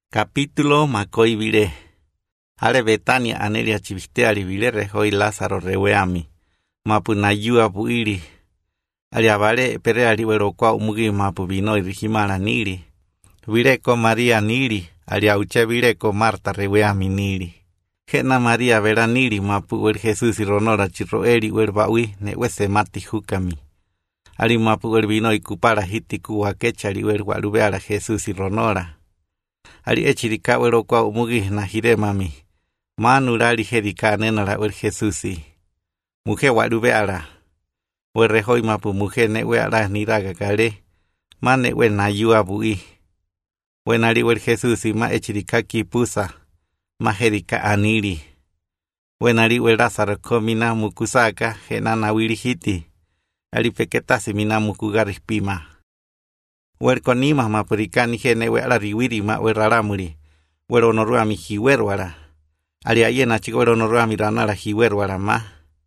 Capítulo Macoi Vire. Ale Betania anelia chiviste ali vile rehoi Lázaro reweami. Mapu nayua buiri. Ali avale pere ali werokwa umugi mapu vino irihimara niri. Vireko Maria niri. Ali auche vireko Marta reweami niri. Hena Maria vera niri mapu wer Jesus ironora chiroeri wer baui ne wese mati hukami. Ali mapu wer vino ikupara hitiku wakechari wer walubeara Jesus ironora. Ali echirika werokwa umugi na hiremami. Manurali herika nenara wer Jesusi. Mujer walubeara. Wer rehoi mapu mujer ne weara niraga kale. Mane wer nayua bui. Wenari wer Jesusi ma echirika kipusa. Ma herika aniri. Wenari wer Lázaro komina mukusaka henana wirihiti. Ali peketasi mina mukugarispima. Wer konima mapurikani hene weara riwiri ma wer raramuri. Wer onorua mi hiwerwara. Ali ayena chico wer onorua mi ranara hiwerwara ma.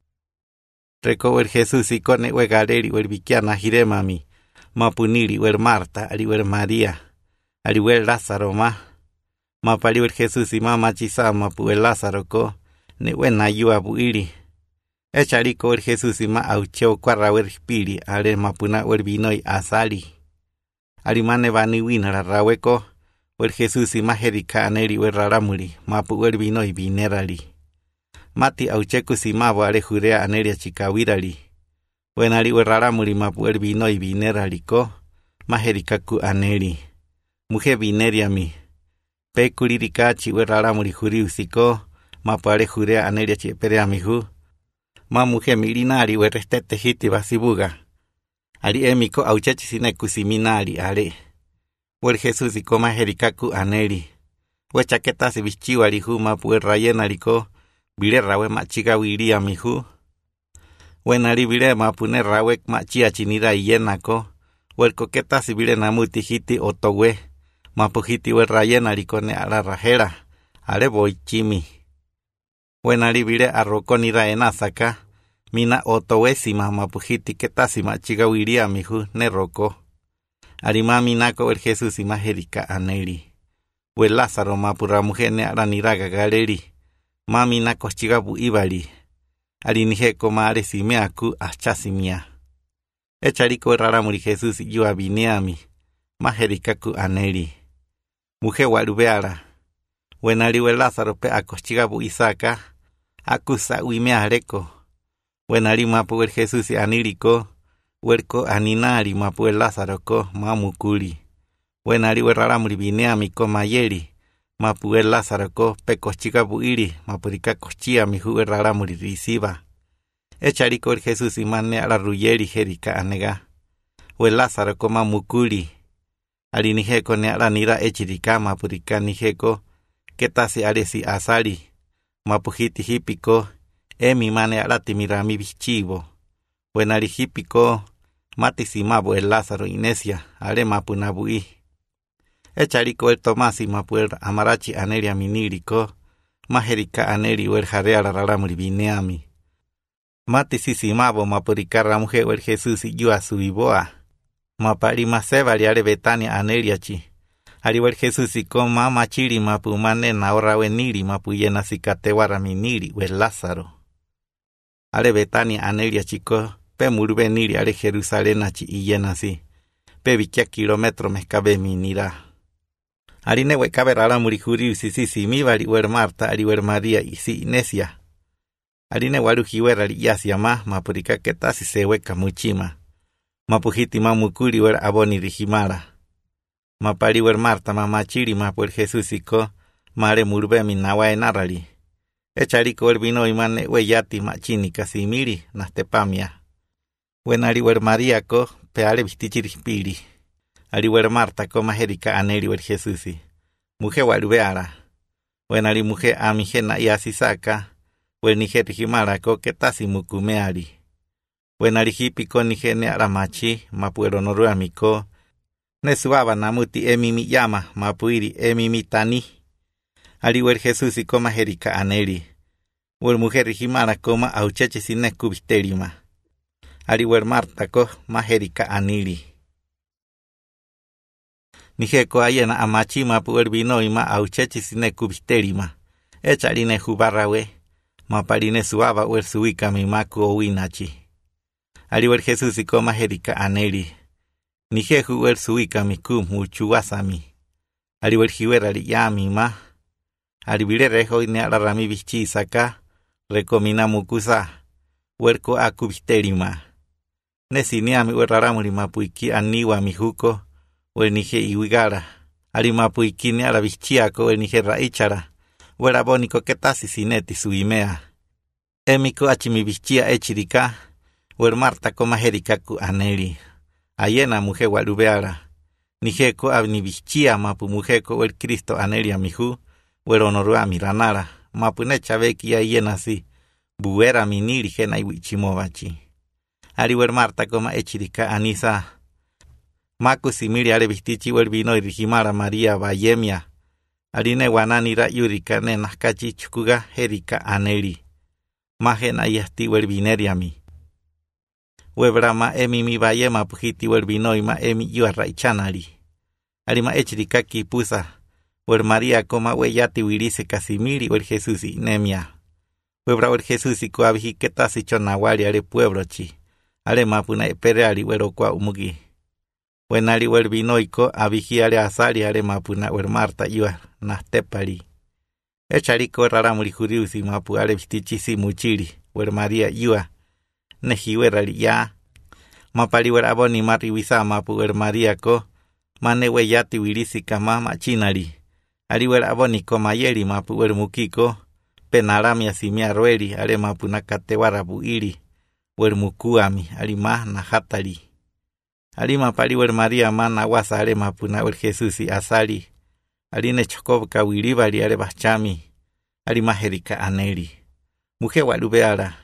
Reko wer Jesus ikone wer galeri wer bikiana hiremami. Mapuniri wer Marta ali wer Maria. Ali wer Lázaro ma. Mapali wer Jesus ma machisa mapu wer Lázaro ko. Ne wer nayua buiri. Echariko wer Jesus ma aucheo kwarra wer spiri. Ale mapuna wer binoi asali. Arimane bani winara raweko, wer Jesus ima herika aneri wer raramuri, mapu wer binoi binerali. Mati aucheku simabo ale jurea aneria chikawirali. Wenari wer raramuri mapu wer binoi binerali ko, maherika ku aneri. Mujer bineriami. Pekuririkachi wer raramuri juriusiko, mapu ale jurea aneria chipereamihu. Ma mujer mirinari wer restete hiti basibuga. Ali emiko auchachi sine kusiminari ale. Wer Jesus ikoma herikaku aneri. We chaqueta si bichiwa lihu mapu rayena liko. Vile rawe machiga wiria mihu. We nari vile mapune rawe machia chinira iyenako. Wer coqueta si vile namuti hiti otowe. Mapu hiti wer rayena liko ne ala rajera. Ale boy chimi. We nari vile arrokonira enasaka. Mina otowesima mapuhiti ketasima chiga wiria mihu neroko. Arima minako wer Jesus ima herika aneri. We Lázaro mapura mujer ne araniraga galeri. Mami nako chiga bu ibali. Arinije komare simeaku achasimia. Echariko raramuri Jesus yua bineami. Maherika ku aneri. Mujer warubeara. Wenari we Lázaro pe akochiga bu isaka. Akusa uimea reko. Wenari mapu wer Jesus aniriko, werko aninari mapu wer Lázaro ko mamukuri. Wenari wer raramuri bineami ko mayeri, mapu wer Lázaro ko pekochika buiri, mapurika kochia mihu wer raramuri risiba. Echariko wer Jesus imane ala ruyeri herika anega. Wer Lázaro ko mamukuri. Arinijeko ne ala nira echirika mapurika nijeko, ketasi aresi asari, mapuhiti hipiko. Emi mane alati mirami bichivo. Wenari hipiko mati simabo el Lázaro Inesia, ale mapu nabui. Echariko el Tomasi mapu el amarachi aneria miniriko, maherika aneri wer jarea raramuri bineami. Mati sisimabo mapurika ramuje wer Jesus yua suiboa. Mapari maseba liare Betania aneriachi. Ali wer Jesus iko mama chiri mapu mane na ora weniri mapu yena sikatewara miniri wer Lázaro. Ale Betania anelia chico, pe murbe niri ale Jerusalén achi iyenasi, pe vikia kilometro mescabe minira. Arine wekabe rara murihuri sisi mi vari wer Marta, ali wer Maria isi Inesia. Arine waru hiwer ali yasia mapurika ketasi se weka muchima. Mapuhiti mamukuri wer aboni rihimara. Mapari wer Marta mamachiri mapuer Jesusiko, mare murbe minawa enarali. Echariko wer vino imane we yati machini kasimiri nastepamia. Wenari wer Maria ko peale vistichirispiri. Ari wer Marta ko maherika aneri wer Jesusi. Mujer warubeara. Wenari mujer amijena y asisaka. Wer nijeti himara ko ketasi mukumeari. Wenari hipiko nijene aramachi mapuero noruamiko. Nesuaba namuti emimi yama mapuiri emimi tani. Ari wer Jesusi ko maherika aneri. Wer mujer himara koma aucheche sine kubisterima. Ari wer Marta ko maherika aniri. Nijeko ayena amachima puer vinoima auchechi sine kubistelima. Echarine jubarrawe. Maparine suaba uer suika mi maku owinachi. Aliwer Jesús y coma jerika aneli. Nijeju uer suika mi kum muchuasami. Aliwer jiwer aliyami ma. Alibire rejo ine alarami bichi saka. Recomina mukusa. Huerco akubistelima. Nesiniami ueraramuri mapuiki aniwa mijuko. Uernije iwigara. Alimapuiki ni arabichiako uernije raichara. Uerabónico ketasi sineti suimea. Emiko achimibichia echirika. Uermarta coma jerika ku aneli. Ayena mujer walubeara. Nijeko abnibichia mapu mujeko uer Cristo aneli amiju. Ueronorua miranara. Mapune chabeki ayena si. Buera miniri jena iwichimovachi. Aliwer Marta coma echirika anisa. Maku simiri ale vistichi uer vino irijimara María Bayemia. Aline wananira yurika nenaskachi chukuga jerika aneli. Majena yasti uer vineriami. Webrama emi mi bayema pujiti uer vinoima emi yuarraichanari. Alima echirika kipusa. Uer María coma weyati wirise casimiri uer Jesús inemia. Webra uer Jesús y coabiji ketasi chonawali ale pueblo chi. Ale mapuna epereali uer okwa umugi. Wenali uer vinoiko abiji ale asali ale mapuna uer Marta yuar nastepali. Echariko raramuri juriusi mapu ale vistichi si muchiri uer María yua. Nejiwerali ya. Mapali uer aboni mariwisa mapu uer María ko. Mane weyati wirisi kama machinari. Ali uer aboni ko mayeri mapu uer mukiko. Penarami asimia roeli ale mapu nakatewarabu iri. Uer mukuami ali ma na hatari. Ali mapali uer María mana wasa ale mapu na uer Jesús y asali. Ali nechokobka wiribali ale bachami. Ali majerika aneli. Mujer walubeara.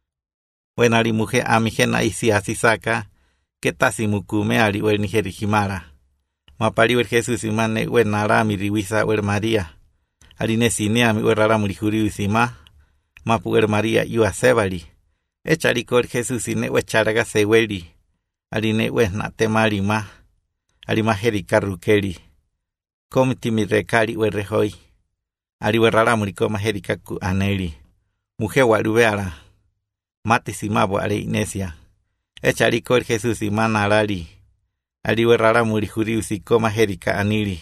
When ali mujer amijena isi asisaka. Ketasi mukume ali uer nijerijimara. Mapali uer Jesús y mane uer narami riwisa uer María. Aline sineami uer raramuri juriusi ma. Mapu uer María yua sebali. Echariko uer Jesús y ne uer charaga seweli. Aline uer natemari ma. Alima jerika rukeli. Komiti mi rekali uer rehoi. Ali uer raramuri koma jerika ku aneli. Mujer walubeara. Mati simabo ale Ignesia. Echariko uer Jesús y mana alali. Ali uer raramuri juriusi koma jerika anili.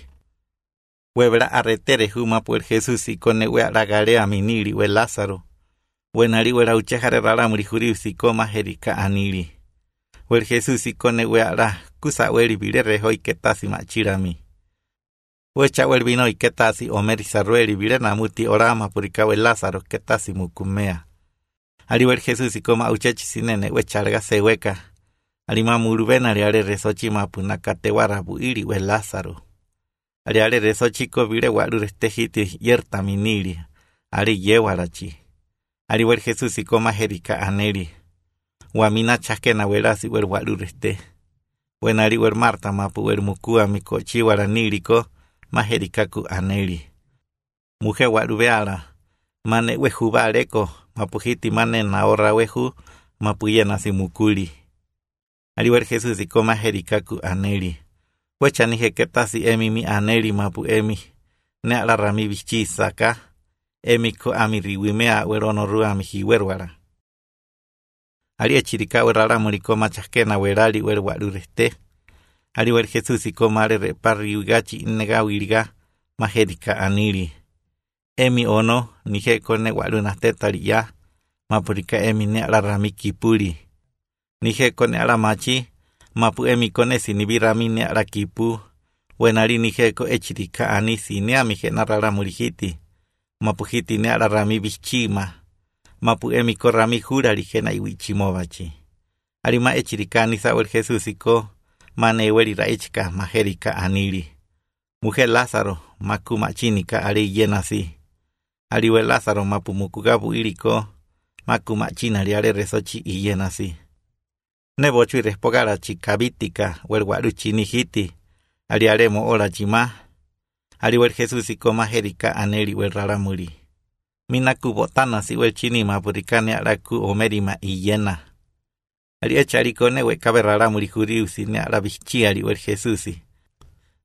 Webra arretere juma por Jesús y con ewe la garea miniri we Lázaro. Wenari wera uchejare raramuri juriusi koma jerika anili. Wer Jesús y con ewe la kusa weri bire rehoi ketasi machirami. Wecha wer vino y ketasi omeri sarrueri bire namuti orama purika we Lázaro ketasi mukumea. Ali wer Jesús y koma uchechi sinene wecharga seweka. Alima murubena ale resochi mapunakatewara buiri we Lázaro. Ale resochi ko bire waru tejiti yerta miniri. Ale yewarachi. Ali wer Jesús y koma jerika aneli. Wamina chakena welasi wer waru reste. Wenari wer Marta mapu wer mukua miko chiwara niriko majerika ku aneli. Mujer waru beara. Mane we jubareko mapuhiti mane naora wehu mapuyena simukuli. Ali wer Jesús y koma jerika ku aneli. Wecha nije ketasi emi mi aneli mapu emi. Ne ala rami bichi saka. Emi ko ami riwimea weronorua mi hiwerwara. Ali echirika weraramuri koma chakena werali wer warureste. Ali wer Jesús y koma ale repari ugachi innega wiriga majerika anili. Emi ono nije kone warunastetari ya. Mapurika emi ne ala rami kipuri. Nije kone ala machi. Mapu emi kone sinibirami ne ala kipu. Wenari nije ko echirika ani sine amije narara murihiti. Mapu hiti ne ala rami bichima. Mapu emi ko rami jurari jena iwichimovachi. Arima echirika ani sawer Jesús y ko mane weri raichka majerika anili. Mujer Lázaro maku machinika ari yenasi. Ariwe Lázaro mapu mukugabu iriko maku machinari are resochi y yenasi. Nebochu y respogara chikabitika wer waruchi nihiti. Ariaremo ora chima. Ariwer Jesús y ko majerika aneli wer raramuri. Minaku botana si wer chini mapurikane araku omerima y yena. Ari echariko newe kabe raramuri juriusi ne arabichiari wer Jesús.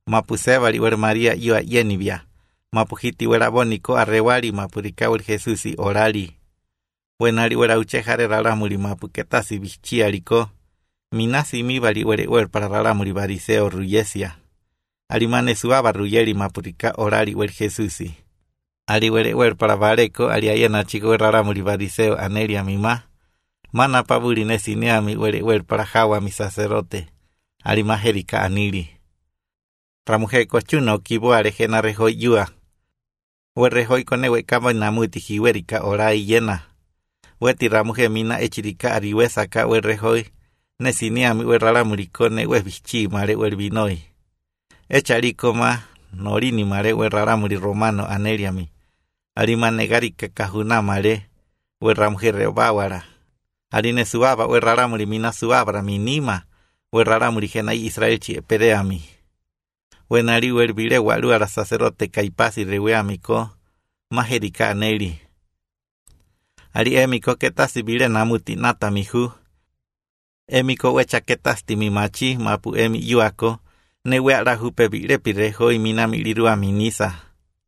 Mapuseba liwer María yua yenibia. Mapuhiti wera boniko arrewali mapurikawel Jesús y orali. Wenali wera uchejare raramuri mapuketasi bichialiko. Minasi mi bali were para raramuri bariseo ruyesia. Alimane suaba ruyeri mapurika orali wer Jesús. Ali were para bareko ali ayena chico raramuri bariseo anelia mima. Mana paburi nesineami were para jawa mi sacerdote. Ali majerika anili. Ramuje cochuno kibuare gena rejo yua. Werrejoi konewe kama namuti hiwerika orai yena. Weti ramuje mina echirika ariwesa ka werrejoi. Nesiniami werraramuri kone webichi mare werbinoi. Echariko ma norini mare werraramuri romano aneliami. Arima negarika kahuna mare werramuje reobawara. Arine suaba werraramuri mina suabra minima. Werraramuri gena Israelchi pereami. Wenari werbire waluara sacerdote kaipasi reweamiko majerika aneli. Ari emiko ketasi bire namuti nata mihu. Emiko wecha ketasti mi machi mapu emi yuako newe arahupe bire pirejo y minami lirua minisa.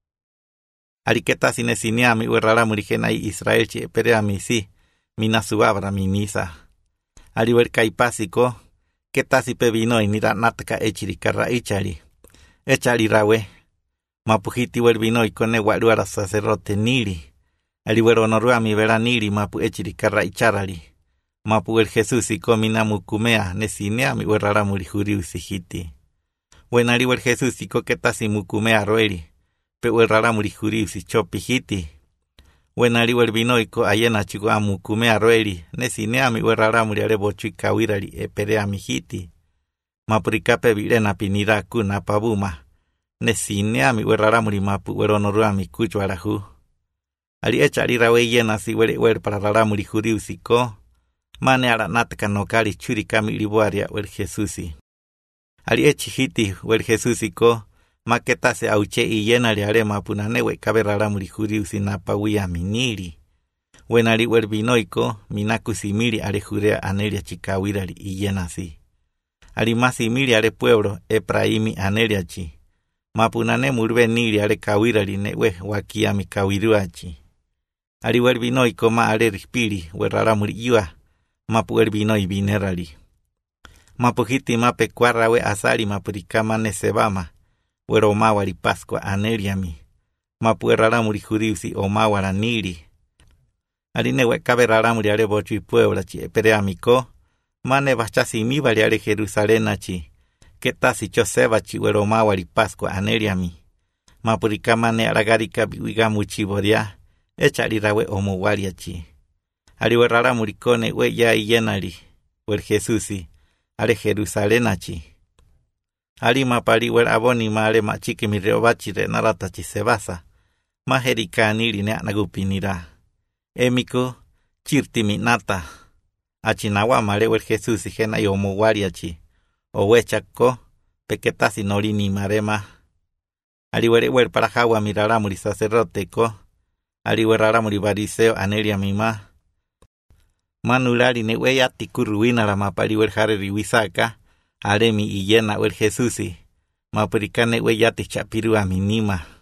Ari ketasi nesiniami werraramuri gena Israelchi pereami si minasuabra minisa. Ari wer kaipasiko ketasi pebino y nira nataka echirika raichari. Echari rawe, mapuhiti werbino y kone waluara sacerdote niri. Aliwero norua mi vera niri mapu echiri karra icharari. Mapu el Jesús y comina mukumea nesinea mi werraramuri juriu sihiti. Wenari wer Jesús y coquetasi mukumea roeri, pe werraramuri juriu si chopihiti. Wenari werbino y co ayena chigua mukumea roeri, nesinea mi werraramuri arebochu y kawirari eperea mijiti. Mapurikape virena pinira kuna pabuma. Nesinea mi werraramuri mapu weronorua mi kuchu arahu. Ali echari rawe yena si wer para raramuri juriusiko. Mane ara nataka nokari churika mi libuaria wer Jesusi. Ali echihiti wer Jesusiko. Maketase auche y yena le are mapunanewe kabe raramuri juriusi napawia miniri. Wenari wer binoiko minakusimiri are jurea anelia chikawirari y yena si. Arimasi miri are pueblo Epraimi aneliachi. Mapunane murbe niri are kawirari newe wakiami kawiruachi. Ari werbinoi koma are rispiri werraramuri yua. Mapu werbinoi binerari. Mapuhiti mape kuarrawe asari mapurikama nesebama. Weromawari pascua aneliami. Mapu werraramuri juriusi omawara niri. Ari newe kabe raramuri are bochu pueblachi epereamiko. Mane bachasi mi variare Jerusalenachi. Ketasi chosebachi weromawari pascua aneliami. Mapurikamane aragarika biwigamuchi boria. Echari rawe omowariachi. Ari werraramuri kone we ya yenari. Wer Jesusi. Are Jerusalenachi. Ari mapari wer aboni mare machiki mi reobachi re naratachi sebasa. Majerika aniri ne anagupinira. Emiko chirtimi nata. Achinawa mare wer Jesús y gena y omowariachi. Owechako, pequetasi norini marema. Ariwer para jawa miraramuri sacerdoteco. Ariwer raramuri bariseo anelia mima. Manulari neweya tikuruina la mapariwer jare riwisaka. Aremi y yena wer Jesús y. Mapurikane weyati chapirua minima.